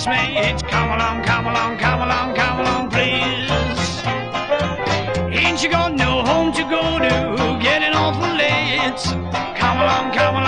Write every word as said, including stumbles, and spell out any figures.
classmates, come along, come along, come along, come along, please. Ain't you got no home to go to, getting awful late. Come along, come along.